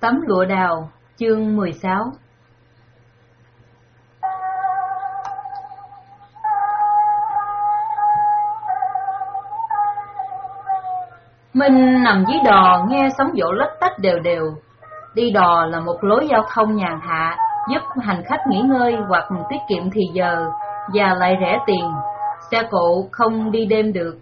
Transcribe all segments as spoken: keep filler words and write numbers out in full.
Tấm lụa đào, chương mười sáu. Minh nằm dưới đò nghe sóng vỗ lách tách đều đều. Đi đò là một lối giao thông nhàn hạ, giúp hành khách nghỉ ngơi hoặc tiết kiệm thì giờ, và lại rẻ tiền. Xe cộ không đi đêm được.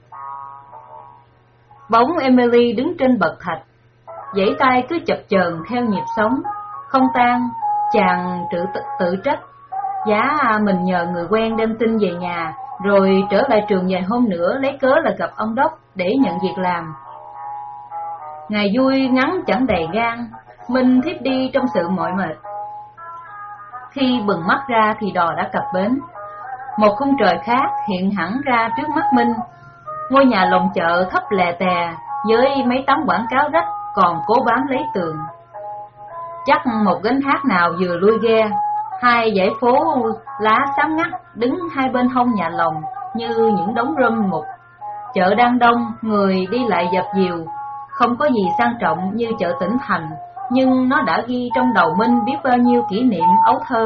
Bóng Emily đứng trên bậc thạch, giãy tay cứ chập chờn theo nhịp sống, không tan. Chàng tự, tự trách, giá mình nhờ người quen đem tin về nhà, rồi trở lại trường vài hôm nữa lấy cớ là gặp ông Đốc để nhận việc làm. Ngày vui ngắn chẳng đầy gan, Minh thiếp đi trong sự mỏi mệt. Khi bừng mắt ra thì đò đã cập bến. Một khung trời khác hiện hẳn ra trước mắt Minh. Ngôi nhà lồng chợ thấp lè tè với mấy tấm quảng cáo rách còn cố bám lấy tường. Chắc một gánh hát nào vừa lui ghe. Hai dãy phố lá xám ngắt đứng hai bên hông nhà lồng như những đống rơm mục. Chợ đang đông, người đi lại dập dìu. Không có gì sang trọng như chợ tỉnh thành, nhưng nó đã ghi trong đầu Minh biết bao nhiêu kỷ niệm ấu thơ.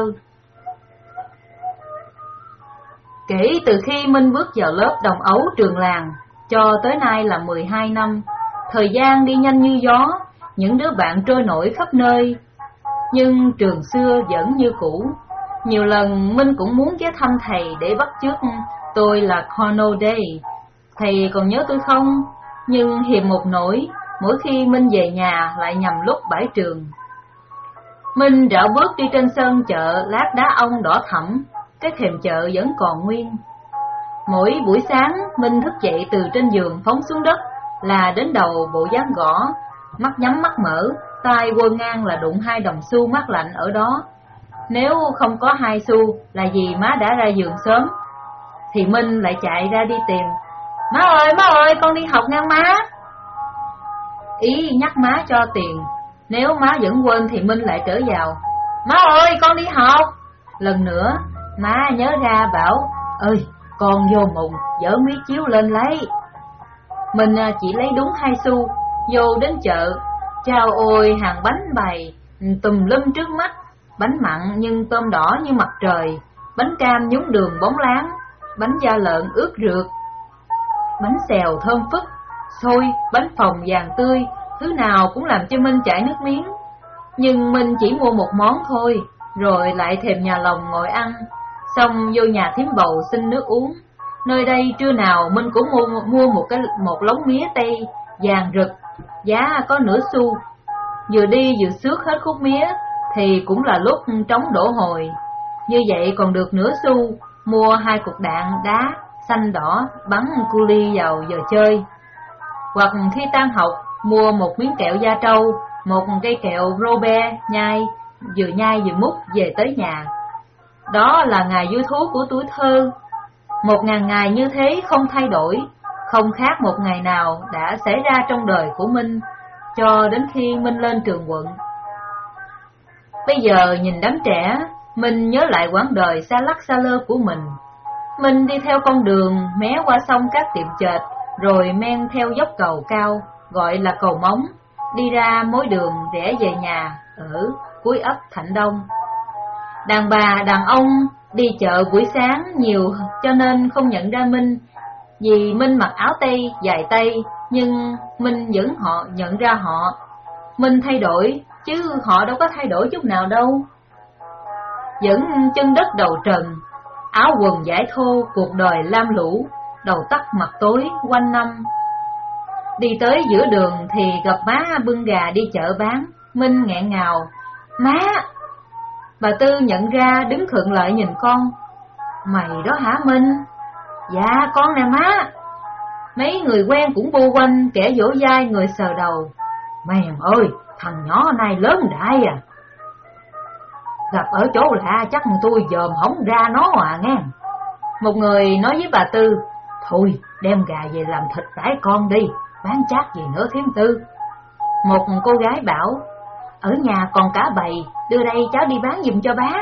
Kể từ khi Minh bước vào lớp đồng ấu trường làng, cho tới nay là mười hai năm. Thời gian đi nhanh như gió, những đứa bạn trôi nổi khắp nơi. Nhưng trường xưa vẫn như cũ. Nhiều lần Minh cũng muốn ghé thăm thầy để bắt chước tôi là Cornell Day. Thầy còn nhớ tôi không? Nhưng hiềm một nỗi, mỗi khi Minh về nhà lại nhằm lúc bãi trường. Minh rảo bước đi trên sân chợ lát đá ong đỏ thẫm, cái thềm chợ vẫn còn nguyên. Mỗi buổi sáng Minh thức dậy từ trên giường phóng xuống đất là đến đầu bộ dáng gõ, mắt nhắm mắt mở, tay quơ ngang là đụng hai đồng xu mát lạnh ở đó. Nếu không có hai xu là vì má đã ra giường sớm, thì Minh lại chạy ra đi tìm. Má ơi, má ơi, con đi học ngang má. Ý nhắc má cho tiền. Nếu má vẫn quên thì Minh lại trở vào. Má ơi, con đi học. Lần nữa, má nhớ ra bảo, ơi, con vô mùng, dỡ mí chiếu lên lấy. Mình chỉ lấy đúng hai xu, vô đến chợ. Chao ôi, hàng bánh bày, tùm lum trước mắt. Bánh mặn nhưng tôm đỏ như mặt trời, bánh cam nhúng đường bóng láng, bánh da lợn ướt rượt, bánh xèo thơm phức, xôi, bánh phồng vàng tươi, thứ nào cũng làm cho Minh chảy nước miếng. Nhưng Minh chỉ mua một món thôi, rồi lại thèm nhà lồng ngồi ăn, xong vô nhà thím bầu xin nước uống. Nơi đây trưa nào Minh cũng mua, mua một cái một lóng mía tây vàng rực, giá có nửa xu. Vừa đi vừa xước hết khúc mía, thì cũng là lúc trống đổ hồi. Như vậy còn được nửa xu, mua hai cục đạn đá xanh đỏ bắn cu li vào giờ chơi. Hoặc khi tan học, mua một miếng kẹo da trâu, một cây kẹo Robert nhai, vừa nhai vừa múc về tới nhà. Đó là ngày vui thú của tuổi thơ. Một ngàn ngày như thế không thay đổi, không khác một ngày nào đã xảy ra trong đời của Minh, cho đến khi Minh lên trường quận. Bây giờ nhìn đám trẻ, Minh nhớ lại quãng đời xa lắc xa lơ của mình. Minh đi theo con đường mé qua sông các tiệm chệch, rồi men theo dốc cầu cao, gọi là cầu Móng, đi ra mối đường rẽ về nhà ở cuối ấp Thạnh Đông. Đàn bà, đàn ông đi chợ buổi sáng nhiều cho nên không nhận ra Minh, vì Minh mặc áo tây dài tay, nhưng Minh vẫn họ nhận ra họ. Minh thay đổi, chứ họ đâu có thay đổi chút nào đâu. Vẫn chân đất đầu trần, áo quần vải thô, cuộc đời lam lũ, đầu tắt mặt tối quanh năm. Đi tới giữa đường thì gặp má bưng gà đi chợ bán. Minh nghẹn ngào, má. Bà Tư nhận ra đứng khựng lại nhìn con. Mày đó hả Minh? Dạ con nè má. Mấy người quen cũng bu quanh, kẻ vỗ vai người sờ đầu. Mèm ơi, thằng nhỏ này lớn đại à. Gặp ở chỗ lạ chắc tôi dòm không ra nó à nghe. Một người nói với bà Tư, thôi đem gà về làm thịt đãi con đi, bán chát gì nữa thím Tư. Một cô gái bảo, ở nhà còn cả bầy, đưa đây cháu đi bán giùm cho bác.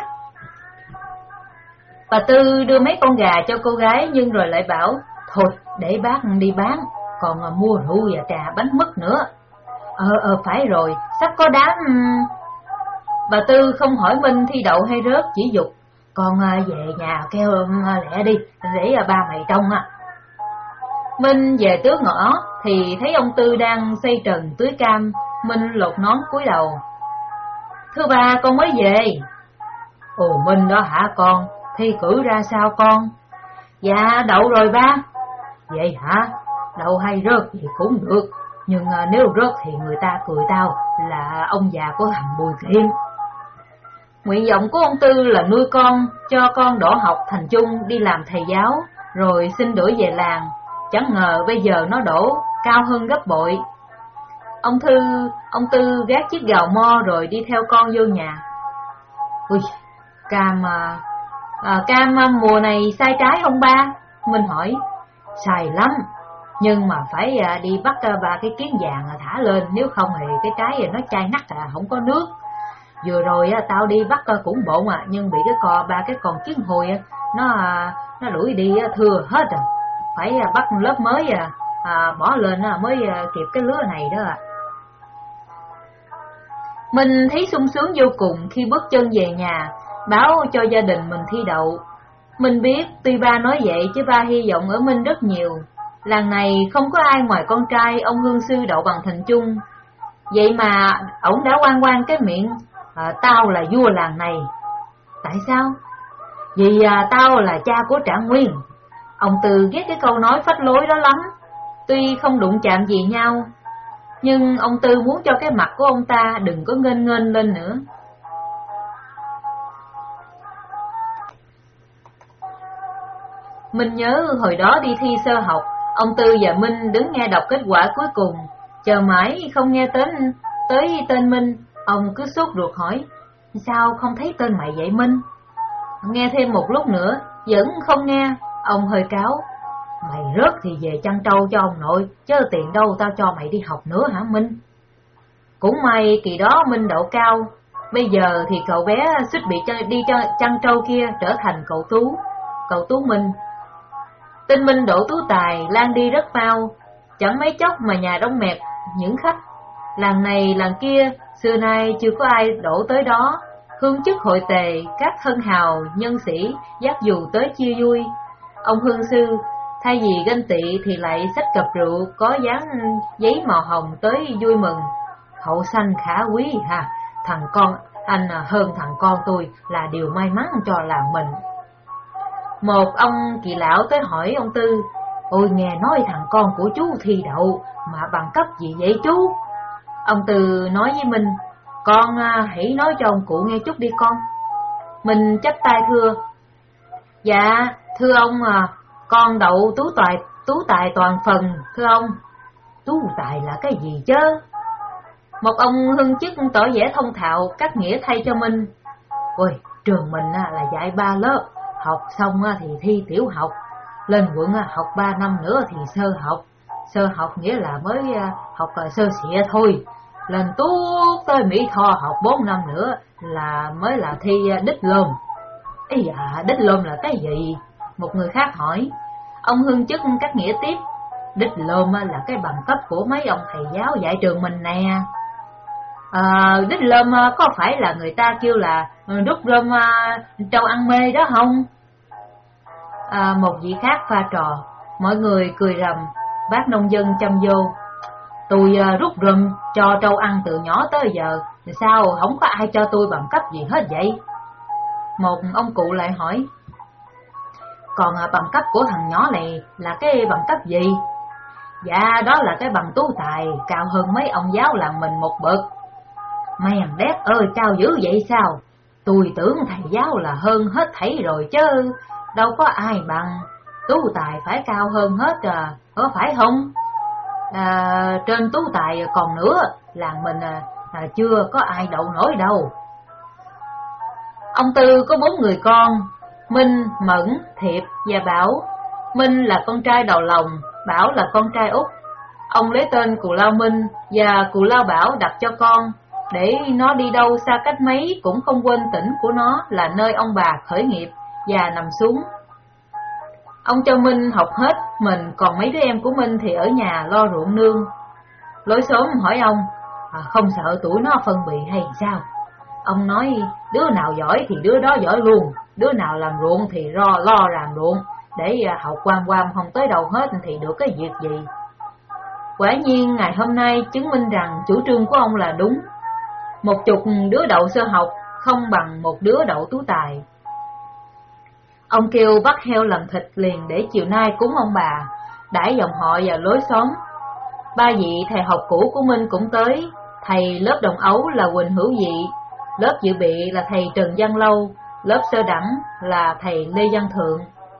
Bà Tư đưa mấy con gà cho cô gái nhưng rồi lại bảo, thôi để bác đi bán, còn mua rượu và trà bánh mứt nữa. Ờ ờ phải rồi, sắp có đám. Bà Tư không hỏi Minh thi đậu hay rớt, chỉ dục: Con về nhà kêu lẹ đi, để ba mày trông á. Minh về tứ ngõ thì thấy ông Tư đang xây trần tưới cam. Minh lột nón cúi đầu: Thưa ba, con mới về. Ồ Minh đó hả con, thi cử ra sao con? Dạ đậu rồi ba. Vậy hả? Đậu hay rớt thì cũng được, nhưng nếu rớt thì người ta cười tao là ông già của thằng Bùi Kiệm. Nguyện vọng của ông Tư là nuôi con, cho con đỗ học thành trung đi làm thầy giáo, rồi xin đuổi về làng. Chẳng ngờ bây giờ nó đổ cao hơn gấp bội. Ông Thư, ông Tư gác chiếc gào mo rồi đi theo con vô nhà. Ui, cam à, à, cam mùa này sai trái không ba? Minh hỏi. Sai lắm, nhưng mà phải à, đi bắt à, ba cái kiến vàng à, thả lên, nếu không thì cái trái nó chai nắc à, không có nước. Vừa rồi à, tao đi bắt à, cũng bộn à, nhưng bị cái cò ba cái con kiến hồi à, nó à, nó đuổi đi à, thừa hết à. Phải à, bắt lớp mới à, à bỏ lên à, mới à, kịp cái lứa này đó à. Mình thấy sung sướng vô cùng khi bước chân về nhà, báo cho gia đình mình thi đậu. Mình biết tuy ba nói vậy chứ ba hy vọng ở Minh rất nhiều. Làng này không có ai ngoài con trai ông hương sư đậu bằng thành trung. Vậy mà ổng đã oan oan cái miệng: à, tao là vua làng này. Tại sao? Vì à, tao là cha của Trạng Nguyên. Ông Tư ghét cái câu nói phách lối đó lắm. Tuy không đụng chạm gì nhau, nhưng ông Tư muốn cho cái mặt của ông ta đừng có nghênh nghênh lên nữa. Mình nhớ hồi đó đi thi sơ học, ông Tư và Minh đứng nghe đọc kết quả cuối cùng. Chờ mãi không nghe tên tới tên Minh, ông cứ sốt ruột hỏi: Sao không thấy tên mày vậy Minh? Nghe thêm một lúc nữa vẫn không nghe, ông hơi cáu: Mày rớt thì về chăn trâu cho ông nội, chứ tiền đâu tao cho mày đi học nữa hả Minh? Cũng may kỳ đó Minh đậu cao, bây giờ thì cậu bé suýt bị đi cho chăn trâu kia trở thành cậu Tú, cậu Tú Minh. Tin Minh đỗ tú tài lan đi rất mau, chẳng mấy chốc mà nhà đông mẹt những khách. Làng này làng kia xưa nay chưa có ai đổ tới đó. Hương chức hội tề, các thân hào nhân sĩ dắt dù tới chia vui. Ông hương sư thay vì ganh tị thì lại xách cặp rượu có dán giấy màu hồng tới vui mừng. Hậu sanh khả quý ha, thằng con anh hơn thằng con tôi là điều may mắn cho làng mình. Một ông kỳ lão tới hỏi ông Tư: Ôi nghe nói thằng con của chú thi đậu, mà bằng cấp gì vậy chú? Ông Tư nói với Minh: Con hãy nói cho ông cụ nghe chút đi con. Minh chắp tay thưa: Dạ thưa ông à, con đậu tú tài tú tài toàn phần thưa ông. Tú tài là cái gì chứ? Một ông hương chức tỏ vẻ thông thạo cắt nghĩa thay cho Minh: Ôi trường mình là dạy ba lớp, học xong thì thi tiểu học, lên quận học ba năm nữa thì sơ học. Sơ học nghĩa là mới học sơ xịa thôi. Lên tuốt tới Mỹ Tho học bốn năm nữa là mới là thi đích lôm. Ây dạ, đích lôm là cái gì? Một người khác hỏi. Ông hương chức cắt nghĩa tiếp: Đích lôm là cái bằng cấp của mấy ông thầy giáo dạy trường mình nè. À, đích lôm có phải là người ta kêu là rút rơm trâu ăn mê đó không? À, một vị khác pha trò. Mọi người cười rầm. Bác nông dân châm vô: Tôi rút rơm cho trâu ăn từ nhỏ tới giờ, sao không có ai cho tôi bằng cấp gì hết vậy? Một ông cụ lại hỏi: Còn bằng cấp của thằng nhỏ này là cái bằng cấp gì? Dạ đó là cái bằng tú tài, cao hơn mấy ông giáo làng mình một bậc. Mèn đét ơi, cao dữ vậy sao? Tôi tưởng thầy giáo là hơn hết thảy rồi chứ, đâu có ai bằng. Tú tài phải cao hơn hết à, có phải không? À, trên tú tài còn nữa, làng mình à, à, chưa có ai đậu nổi đâu. Ông Tư có bốn người con: Minh, Mẫn, Thiệp và Bảo. Minh là con trai đầu lòng, Bảo là con trai út. Ông lấy tên Cù Lao Minh và Cù Lao Bảo đặt cho con, để nó đi đâu xa cách mấy cũng không quên tỉnh của nó là nơi ông bà khởi nghiệp và nằm xuống. Ông cho Minh học hết mình, còn mấy đứa em của Minh thì ở nhà lo ruộng nương. Lối xóm hỏi ông: à, không sợ tụi nó phân biệt hay sao? Ông nói đứa nào giỏi thì đứa đó giỏi luôn, đứa nào làm ruộng thì lo lo làm ruộng, để học quam quam không tới đâu hết thì được cái việc gì. Quả nhiên ngày hôm nay chứng minh rằng chủ trương của ông là đúng. Một chục đứa đậu sơ học không bằng một đứa đậu tú tài. Ông kêu bắt heo lần thịt liền để chiều nay cúng ông bà, đãi dòng họ và lối xóm. Ba vị thầy học cũ của Minh cũng tới. Thầy lớp đồng ấu là Quỳnh Hữu Dị, lớp dự bị là thầy Trần Văn Lâu, lớp sơ đẳng là thầy Lê Văn Thượng.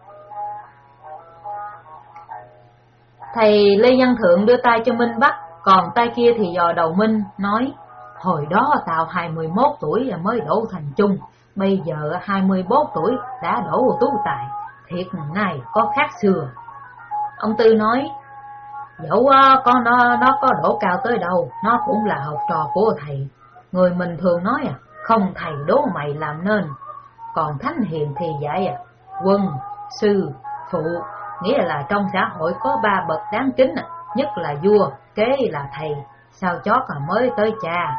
Thầy Lê Văn Thượng đưa tay cho Minh bắt, còn tay kia thì dò đầu Minh, nói: hồi đó tao hai mươi mốt tuổi mới đỗ thành trung, bây giờ hai mươi mốt tuổi đã đỗ tú tài, thiệt này có khác xưa. Ông Tư nói: dẫu con nó, nó có đỗ cao tới đâu, nó cũng là học trò của thầy. Người mình thường nói à, không thầy đố mày làm nên. Còn thánh hiền thì dạy à, quân, sư, phụ, nghĩa là trong xã hội có ba bậc đáng kính, nhất là vua, kế là thầy, sao chót là mới tới cha.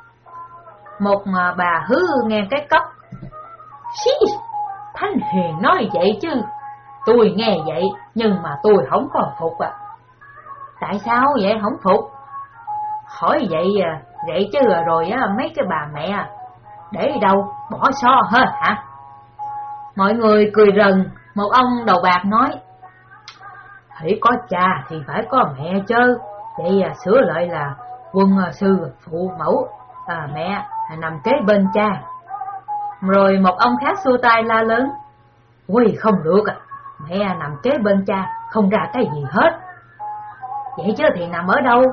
Một bà hứ nghe cái cốc: xí, thánh hiền nói vậy chứ, tôi nghe vậy nhưng mà tôi không có phục à. Tại sao vậy không phục? Hỏi vậy vậy chứ rồi á, mấy cái bà mẹ để đâu bỏ xo hết hả? Mọi người cười rần. Một ông đầu bạc nói: hãy có cha thì phải có mẹ chứ. Vậy à, sửa lại là quân, sư, phụ, mẫu, à, mẹ nằm kế bên cha. Rồi một ông khác xua tay la lớn: ui không được à, mẹ nằm kế bên cha không ra cái gì hết. Vậy chứ thì nằm ở đâu?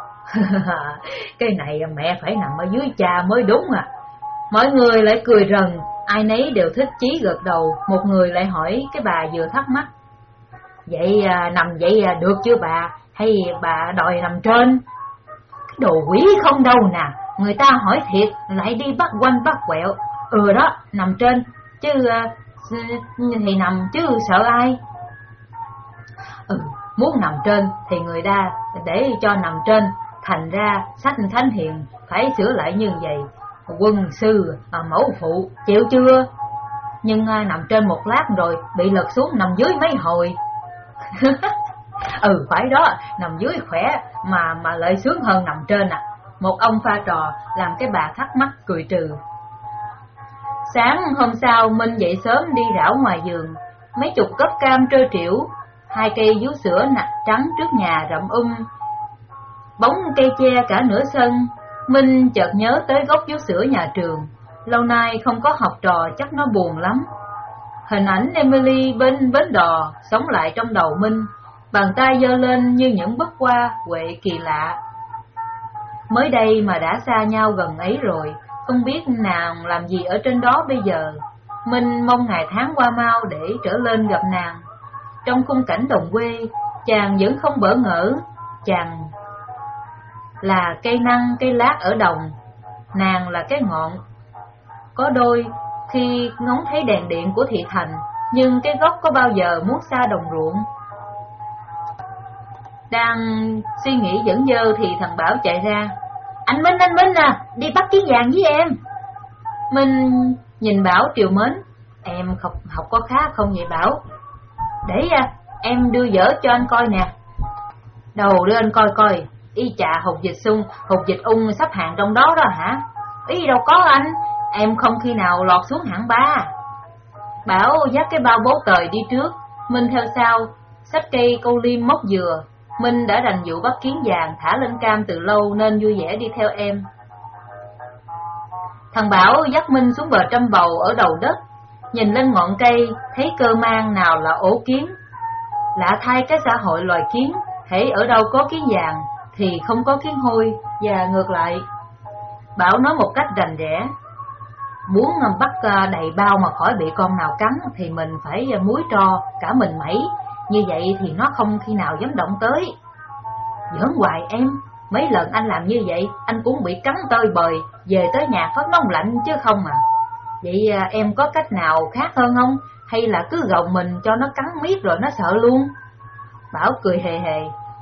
Cái này mẹ phải nằm ở dưới cha mới đúng à. Mọi người lại cười rần, ai nấy đều thích chí gật đầu. Một người lại hỏi cái bà vừa thắc mắc: vậy à, nằm vậy à, được chưa bà, hay bà đòi nằm trên? Cái đồ quỷ không đâu nè, người ta hỏi thiệt lại đi bắt quanh bắt quẹo. Ừ đó, nằm trên chứ à, thì nằm chứ sợ ai. Ừ, muốn nằm trên thì người ta để cho nằm trên, thành ra sách thánh hiền phải sửa lại như vậy. Quân, sư, à, mẫu, phụ, chịu chưa? Nhưng à, nằm trên một lát rồi bị lật xuống nằm dưới mấy hồi. Ừ phải đó, nằm dưới khỏe mà mà lợi sướng hơn nằm trên à. Một ông pha trò làm cái bà thắc mắc cười trừ. Sáng hôm sau Minh dậy sớm đi rảo ngoài vườn. Mấy chục gốc cam trơ trĩu, hai cây vú sữa nạc trắng trước nhà rậm um, bóng cây che cả nửa sân. Minh chợt nhớ tới gốc vú sữa nhà trường, lâu nay không có học trò chắc nó buồn lắm. Hình ảnh Emily bên bến đò sống lại trong đầu Minh, bàn tay giơ lên như những bức hoa huệ kỳ lạ. Mới đây mà đã xa nhau gần ấy rồi, không biết nàng làm gì ở trên đó bây giờ. Minh mong ngày tháng qua mau để trở lên gặp nàng. Trong khung cảnh đồng quê, chàng vẫn không bỡ ngỡ. Chàng là cây năng cây lát ở đồng, nàng là cái ngọn. Có đôi khi ngóng thấy đèn điện của thị thành, nhưng cái gốc có bao giờ muốn xa đồng ruộng. Đang suy nghĩ dẩn dơ thì thằng Bảo chạy ra: anh Minh, anh Minh à, đi bắt kiến vàng với em. Minh nhìn Bảo triều mến: em học, học có khá không vậy Bảo? Để à, em đưa dở cho anh coi nè. Đầu đưa anh coi coi. Y chà, hột dịch sung, hột dịch ung sắp hàng trong đó đó hả? Ý đâu có anh, em không khi nào lọt xuống hạng ba. Bảo dắt cái bao bố tời đi trước, Minh theo sau, xách cây câu liêm móc dừa. Minh đã rành vụ bắt kiến vàng thả lên cam từ lâu nên vui vẻ đi theo em. Thằng Bảo dắt Minh xuống bờ trăm bầu ở đầu đất, nhìn lên ngọn cây thấy cơ mang nào là ổ kiến. Lạ thay cái xã hội loài kiến, hễ ở đâu có kiến vàng thì không có kiến hôi, và ngược lại. Bảo nói một cách rành rẽ: muốn bắt đầy bao mà khỏi bị con nào cắn thì mình phải muối tro cả mình mẩy, như vậy thì nó không khi nào dám động tới. Giỡn hoài em, mấy lần anh làm như vậy anh cũng bị cắn tơi bời, về tới nhà phát nóng lạnh chứ không à. Vậy em có cách nào khác hơn không, hay là cứ gồng mình cho nó cắn miết rồi nó sợ luôn? Bảo cười hề hề: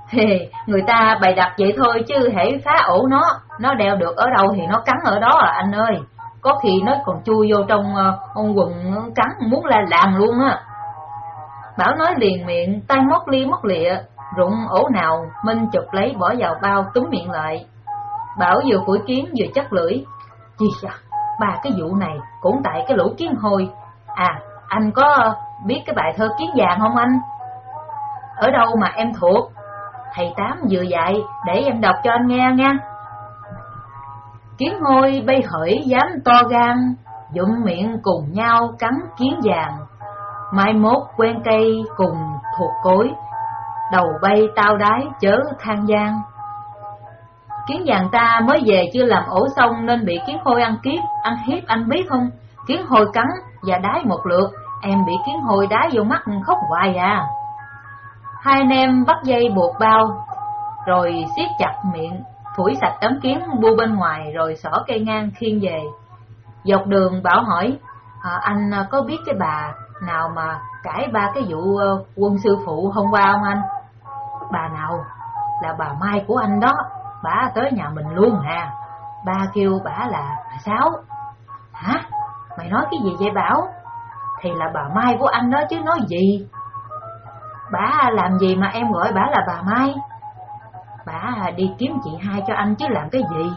Người ta bày đặt vậy thôi chứ hễ phá ổ nó, nó đeo được ở đâu thì nó cắn ở đó à anh ơi. Có khi nó còn chui vô trong uh, quần cắn muốn la làng luôn á. Bảo nói liền miệng, tay móc lia móc lịa, rụng ổ nào Minh chụp lấy bỏ vào bao túm miệng lại. Bảo vừa phủi kiến vừa chắc lưỡi. Chi à, ba cái vụ này cũng tại cái lũ kiến hôi. À, anh có biết cái bài thơ Kiến Vàng không anh? Ở đâu mà em thuộc? Thầy Tám vừa dạy, để em đọc cho anh nghe nha. Kiến hôi bay hởi dám to gan, dụm miệng cùng nhau cắn kiến vàng. Mai mốt quen cây cùng thuộc cối, đầu bay tao đái chớ than gian. Kiến vàng ta mới về chưa làm ổ xong nên bị kiến hôi ăn kiếp, ăn hiếp anh biết không? Kiến hôi cắn và đái một lượt, em bị kiến hôi đái vô mắt khóc hoài à. Hai anh em bắt dây buộc bao, rồi siết chặt miệng, phủi sạch đám kiến bu bên ngoài rồi xỏ cây ngang khiêng về. Dọc đường Bảo hỏi, à, anh có biết cái bà nào mà cãi ba cái vụ uh, quân sư phụ hôm qua không anh? Bà nào? Là bà Mai của anh đó, bà tới nhà mình luôn à. Ba kêu bà là bà Sáu. Hả? Mày nói cái gì vậy Bảo? Thì là bà Mai của anh đó chứ nói gì. Bà làm gì mà em gọi bà là bà Mai? Bà đi kiếm chị hai cho anh chứ làm cái gì.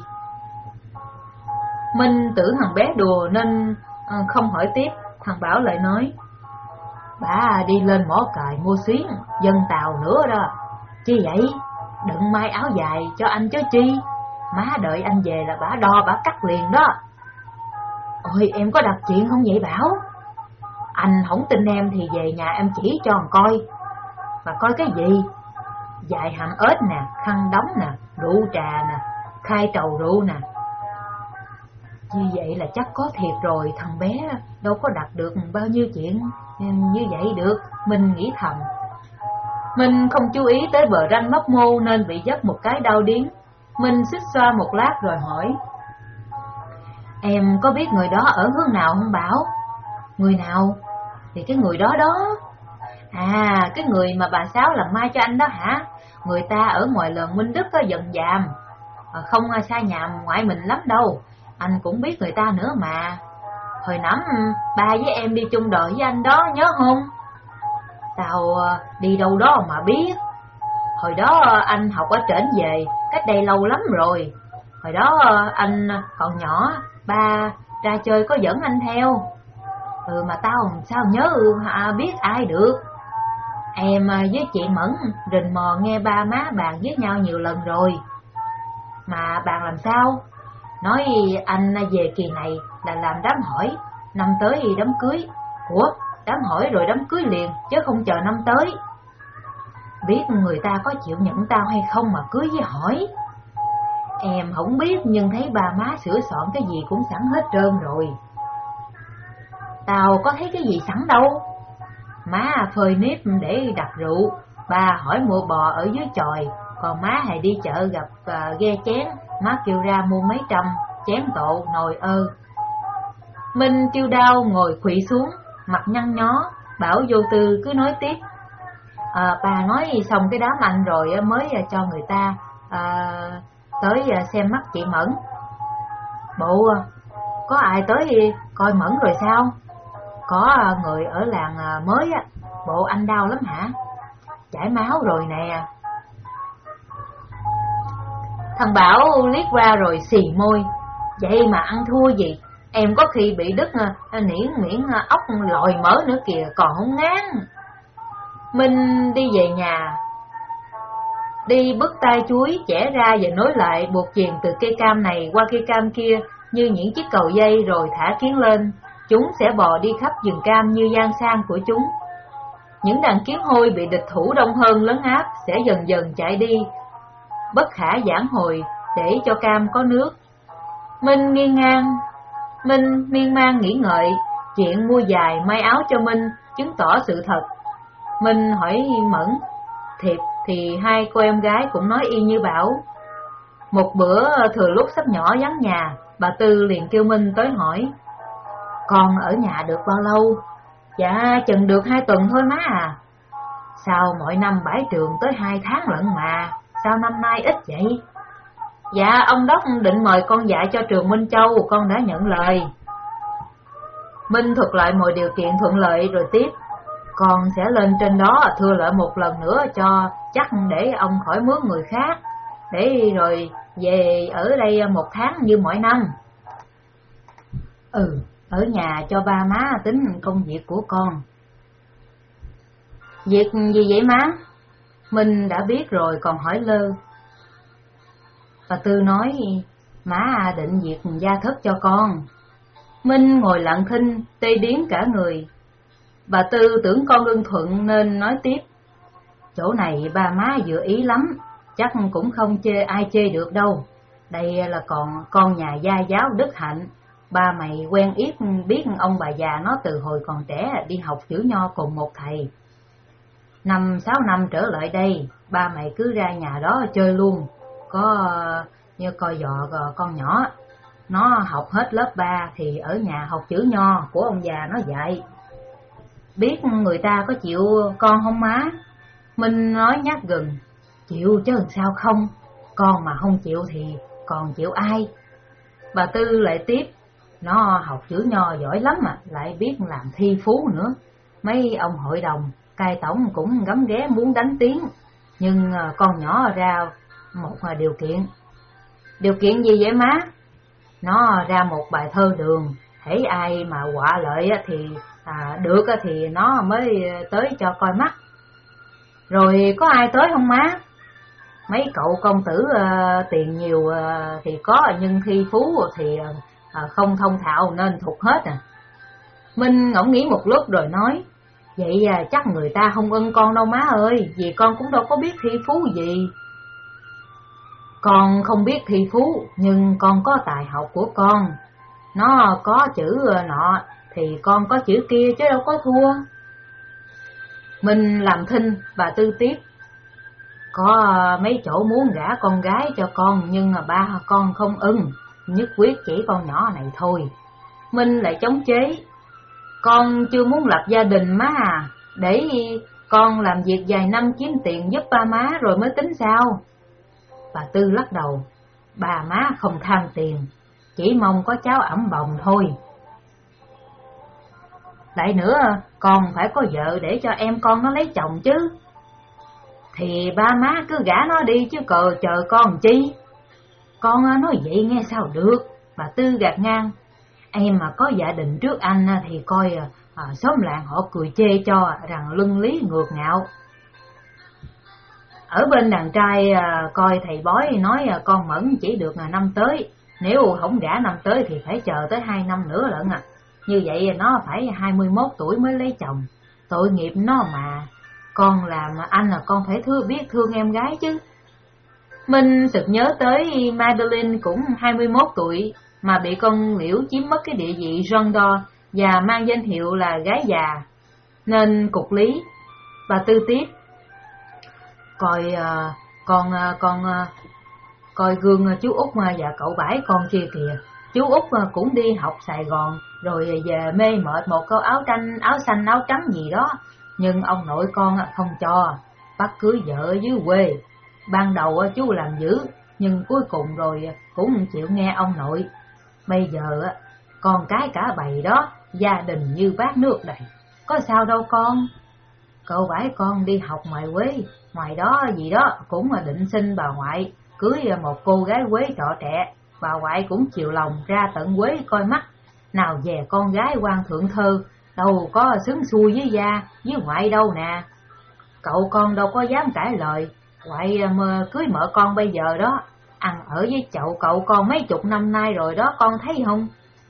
Minh tưởng thằng bé đùa nên không hỏi tiếp. Thằng Bảo lại nói, bà đi lên mỏ cài mua xuyến dân tàu nữa đó. Chi vậy? Đừng may áo dài cho anh chứ chi. Má đợi anh về là bà đo bà cắt liền đó. Ôi em có đặt chuyện không vậy Bảo? Anh không tin em thì về nhà em chỉ cho anh coi. Mà coi cái gì? Dài hàm ếch nè, khăn đóng nè, rượu trà nè, khai trầu rượu nè. Như vậy là chắc có thiệt rồi, thằng bé đâu có đặt được bao nhiêu chuyện như vậy được, mình nghĩ thầm. Mình không chú ý tới bờ ranh mấp mô nên bị dấp một cái đau điếng. Mình xích xoa một lát rồi hỏi, em có biết người đó ở hướng nào không Bảo? Người nào? Thì cái người đó đó. À, cái người mà bà Sáu làm mai cho anh đó hả? Người ta ở ngoài lờn Minh Đức có dần dàm, không xa nhà ngoại mình lắm đâu. Anh cũng biết người ta nữa mà. Hồi năm ba với em đi chung đội với anh đó nhớ không? Tao đi đâu đó mà biết. Hồi đó anh học ở trển về, cách đây lâu lắm rồi. Hồi đó anh còn nhỏ, ba ra chơi có dẫn anh theo. Ừ mà tao sao nhớ à, biết ai được. Em với chị Mẫn rình mò nghe ba má bàn với nhau nhiều lần rồi. Mà bàn làm sao? Nói anh về kỳ này là làm đám hỏi, năm tới đám cưới. Ủa, đám hỏi rồi đám cưới liền chứ không chờ năm tới. Biết người ta có chịu nhận tao hay không mà cưới với hỏi. Em không biết nhưng thấy ba má sửa soạn cái gì cũng sẵn hết trơn rồi. Tao có thấy cái gì sẵn đâu. Má phơi nếp để đặt rượu, ba hỏi mua bò ở dưới chòi, còn má hay đi chợ gặp uh, ghe chén, má kêu ra mua mấy trăm, chén tộ, nồi ơ. Minh Chiêu Đao ngồi khuỵu xuống, mặt nhăn nhó. Bảo vô tư cứ nói tiếp, à, bà nói xong cái đám anh rồi mới cho người ta à, tới xem mắt chị Mẫn. Bộ có ai tới coi Mẫn rồi sao? Có người ở làng mới á. Bộ anh đau lắm hả? Chảy máu rồi nè. Thằng Bảo liếc qua rồi xì môi, vậy mà ăn thua gì? Em có khi bị đứt niễn miễn ốc lòi mỡ nữa kìa, còn không ngán. Minh đi về nhà, đi bứt tay chuối chẻ ra và nối lại, buộc chuyền từ cây cam này qua cây cam kia như những chiếc cầu dây rồi thả kiến lên. Chúng sẽ bò đi khắp vườn cam như gian sang của chúng. Những đàn kiến hôi bị địch thủ đông hơn lấn áp sẽ dần dần chạy đi, bất khả vãn hồi để cho cam có nước. Minh nghiêng ngang, Minh miên man nghĩ ngợi, chuyện mua giày may áo cho Minh chứng tỏ sự thật. Minh hỏi Mẫn, thiệt thì hai cô em gái cũng nói y như Bảo. Một bữa thừa lúc sắp nhỏ vắng nhà, bà Tư liền kêu Minh tới hỏi, con ở nhà được bao lâu? Dạ chừng được hai tuần thôi má à. Sao mỗi năm bãi trường tới hai tháng lận mà, sao năm nay ít vậy? Dạ, ông Đốc định mời con dạy cho trường Minh Châu, con đã nhận lời. Minh thuật lại mọi điều kiện thuận lợi rồi tiếp. Con sẽ lên trên đó thưa lại một lần nữa cho chắc, để ông khỏi mướn người khác, để rồi về ở đây một tháng như mỗi năm. Ừ, ở nhà cho ba má tính công việc của con. Việc gì vậy má? Minh đã biết rồi còn hỏi lơ. Bà Tư nói má định việc gia thất cho con. Minh ngồi lặng thinh, tê điếng cả người. Bà Tư tưởng con ưng thuận nên nói tiếp. Chỗ này ba má vừa ý lắm, chắc cũng không chê ai chê được đâu. Đây là còn con nhà gia giáo đức hạnh. Ba mày quen ít biết ông bà già nó từ hồi còn trẻ đi học chữ nho cùng một thầy. Năm sáu năm trở lại đây, ba mày cứ ra nhà đó chơi luôn. Có như coi dọ con nhỏ, nó học hết lớp ba thì ở nhà học chữ nho của ông già nó dạy. Biết người ta có chịu con không má? Minh nói nhát gừng. Chịu chứ sao không, con mà không chịu thì còn chịu ai? Bà Tư lại tiếp. Nó học chữ nho giỏi lắm mà, lại biết làm thi phú nữa. Mấy ông hội đồng, cai tổng cũng gấm ghé muốn đánh tiếng. Nhưng con nhỏ ra một điều kiện. Điều kiện gì vậy má? Nó ra một bài thơ đường, hễ ai mà họa lợi thì à, được thì nó mới tới cho coi mắt. Rồi có ai tới không má? Mấy cậu công tử uh, tiền nhiều uh, thì có, nhưng thi phú thì uh, không thông thạo nên thục hết à. Minh ngẫm nghĩ một lúc rồi nói. Vậy à, chắc người ta không ưng con đâu má ơi, vì con cũng đâu có biết thi phú gì. Con không biết thi phú, nhưng con có tài học của con. Nó có chữ nọ thì con có chữ kia chứ đâu có thua. Mình làm thinh, bà Tư tiếp. Có mấy chỗ muốn gả con gái cho con, nhưng mà ba con không ưng, nhất quyết chỉ con nhỏ này thôi. Minh lại chống chế. Con chưa muốn lập gia đình má à, để con làm việc vài năm kiếm tiền giúp ba má rồi mới tính sao? Bà Tư lắc đầu. Bà má không tham tiền, chỉ mong có cháu ẵm bồng thôi. Lại nữa, con phải có vợ để cho em con nó lấy chồng chứ. Thì ba má cứ gả nó đi chứ cờ chờ con chi. Con nói vậy nghe sao được? Bà Tư gạt ngang. Em mà có gia đình trước anh thì coi à, xóm làng họ cười chê cho rằng luân lý ngược ngạo. Ở bên đàn trai à, coi thầy bói nói à, con Mẫn chỉ được à, năm tới. Nếu không gả năm tới thì phải chờ tới hai năm nữa lận à. Như vậy nó phải hai mươi mốt tuổi mới lấy chồng. Tội nghiệp nó mà. Con làm anh là con phải thương biết thương em gái chứ. Minh sực nhớ tới Madeline cũng hai mươi mốt tuổi mà bị con Liễu chiếm mất cái địa vị Rondor và mang danh hiệu là gái già, nên cục lý. Bà Tư tiếp. Coi uh, con uh, con uh, coi gương uh, chú Út uh, và cậu Bãi con kia kìa. Chú Út uh, cũng đi học Sài Gòn rồi về mê mệt một câu áo tranh áo xanh áo trắng gì đó, nhưng ông nội con uh, không cho, bắt cưới vợ ở dưới quê. Ban đầu uh, chú làm dữ, nhưng cuối cùng rồi uh, cũng chịu nghe ông nội. Bây giờ uh, con cái cả bầy đó, gia đình như bát nước đầy, có sao đâu con. Cậu Bãi con đi học ngoài quê, ngoài đó gì đó cũng là định xin bà ngoại cưới một cô gái Quế trọ trẻ. Bà ngoại cũng chiều lòng ra tận Quế coi mắt. Nào về con gái quan thượng thơ, đâu có xứng xuôi với gia với ngoại đâu nè. Cậu con đâu có dám cãi lời, ngoại mà cưới mợ con bây giờ đó, ăn ở với chậu cậu con mấy chục năm nay rồi đó, con thấy không?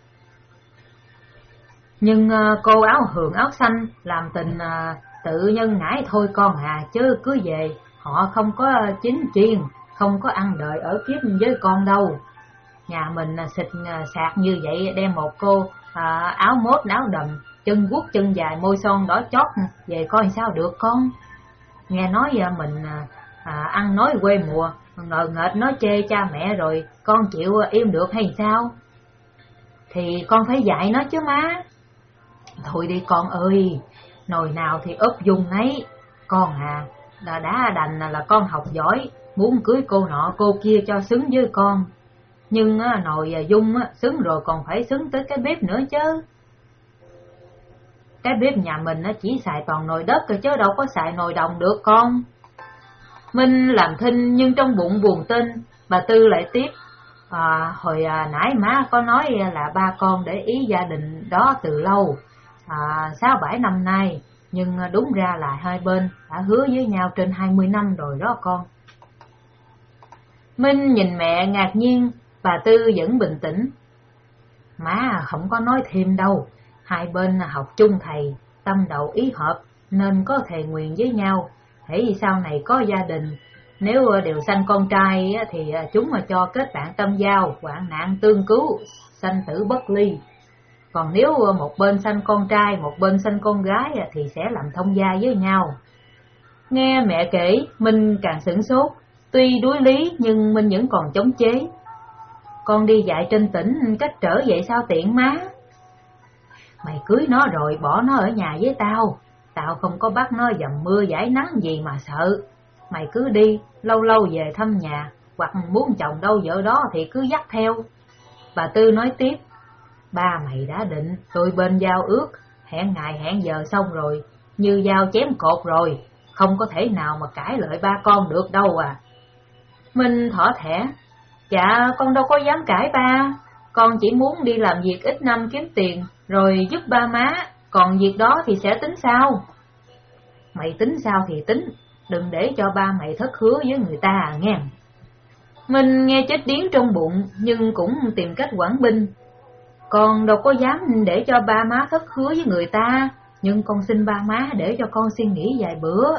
Nhưng cô áo hường áo xanh làm tình tự nhân ngãi thôi con à, chứ cứ về họ không có chính chuyên, không có ăn đợi ở kiếp với con đâu. Nhà mình xịt sạc như vậy, đem một cô à, áo mốt áo đầm, chân guốc chân dài, môi son đỏ chót về coi sao được con. Nghe nói à, mình à, ăn nói quê mùa, ngờ nghệch nói chê cha mẹ rồi, con chịu im được hay sao? Thì con phải dạy nó chứ má. Thôi đi con ơi, nồi nào thì úp dùng nấy. Con à, đã đã đành là con học giỏi, muốn cưới cô nọ cô kia cho xứng với con. Nhưng á, nồi dung á, xứng rồi còn phải xứng tới cái bếp nữa chứ. Cái bếp nhà mình á, chỉ xài toàn nồi đất rồi chứ đâu có xài nồi đồng được con. Minh làm thinh nhưng trong bụng buồn tin. Bà Tư lại tiếp. À, hồi à, nãy má có nói là ba con để ý gia đình đó từ lâu, à, sáu bảy năm nay. Nhưng đúng ra là hai bên đã hứa với nhau trên hai mươi năm rồi đó con. Minh nhìn mẹ ngạc nhiên, bà Tư vẫn bình tĩnh. Má không có nói thêm đâu, hai bên học chung thầy, tâm đầu ý hợp nên có thề nguyện với nhau. Hễ sau này có gia đình, nếu đều sanh con trai thì chúng mà cho kết bạn tâm giao, hoạn nạn tương cứu, sanh tử bất ly. Còn nếu một bên sanh con trai, một bên sanh con gái thì sẽ làm thông gia với nhau. Nghe mẹ kể, Minh càng sửng sốt. Tuy đuối lý nhưng Minh vẫn còn chống chế. Con đi dạy trên tỉnh, cách trở vậy sao tiện má? Mày cưới nó rồi bỏ nó ở nhà với tao, tao không có bắt nó dầm mưa giải nắng gì mà sợ. Mày cứ đi, lâu lâu về thăm nhà, hoặc muốn chồng đâu vợ đó thì cứ dắt theo. Bà Tư nói tiếp. Ba mày đã định, tôi bên giao ước, hẹn ngày hẹn giờ xong rồi, như dao chém cột rồi, không có thể nào mà cãi lợi ba con được đâu à. Minh thỏ thẻ. Dạ con đâu có dám cãi ba, con chỉ muốn đi làm việc ít năm kiếm tiền rồi giúp ba má, còn việc đó thì sẽ tính sau. Mày tính sao thì tính, đừng để cho ba mày thất hứa với người ta à nghe. Minh nghe chết điếng trong bụng nhưng cũng tìm cách quản binh. Con đâu có dám để cho ba má thất hứa với người ta, nhưng con xin ba má để cho con suy nghĩ vài bữa.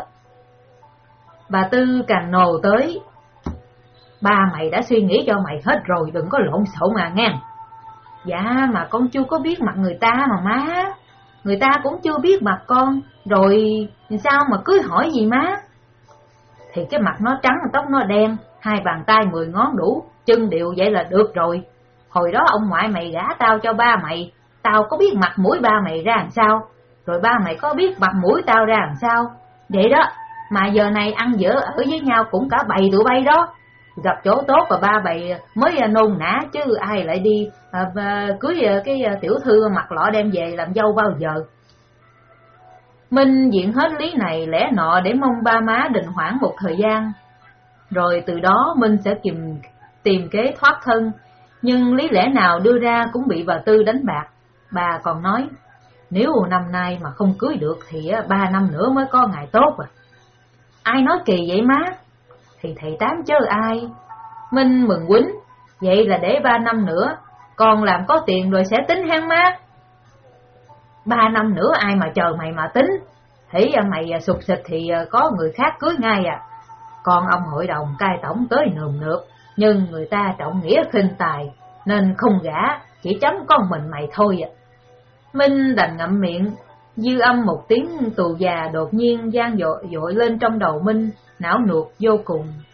Bà Tư càng nồ tới. Ba mày đã suy nghĩ cho mày hết rồi, đừng có lộn xộn mà nghe. Dạ mà con chưa có biết mặt người ta mà má. Người ta cũng chưa biết mặt con, rồi sao mà cưới hỏi gì má? Thì cái mặt nó trắng, tóc nó đen, hai bàn tay mười ngón đủ, chân đều vậy là được rồi. Hồi đó ông ngoại mày gả tao cho ba mày, tao có biết mặt mũi ba mày ra làm sao, rồi ba mày có biết mặt mũi tao ra làm sao. Vậy đó, mà giờ này ăn dở ở với nhau cũng cả bầy tụi bay đó. Gặp chỗ tốt và ba bầy mới nôn nã chứ ai lại đi à, và cưới cái tiểu thư mặt lọ đem về làm dâu bao giờ. Minh diện hết lý này lẽ nọ để mong ba má định hoãn một thời gian, rồi từ đó Minh sẽ tìm, tìm kế thoát thân. Nhưng lý lẽ nào đưa ra cũng bị bà Tư đánh bạc. Bà còn nói, nếu năm nay mà không cưới được thì ba năm nữa mới có ngày tốt à. Ai nói kỳ vậy má? Thì thầy Tám chứ ai. Minh mừng quýnh. Vậy là để ba năm nữa, còn làm có tiền rồi sẽ tính hang má. Ba năm nữa ai mà chờ mày mà tính. Hỉ mày sụt sịt thì có người khác cưới ngay à. Còn ông hội đồng cai tổng tới nườm nượp, nhưng người ta trọng nghĩa khinh tài, nên không gả, chỉ chấm con mình mày thôi à. Minh đành ngậm miệng. Dư âm một tiếng tù già đột nhiên vang dội dội lên trong đầu Minh, não nuột vô cùng.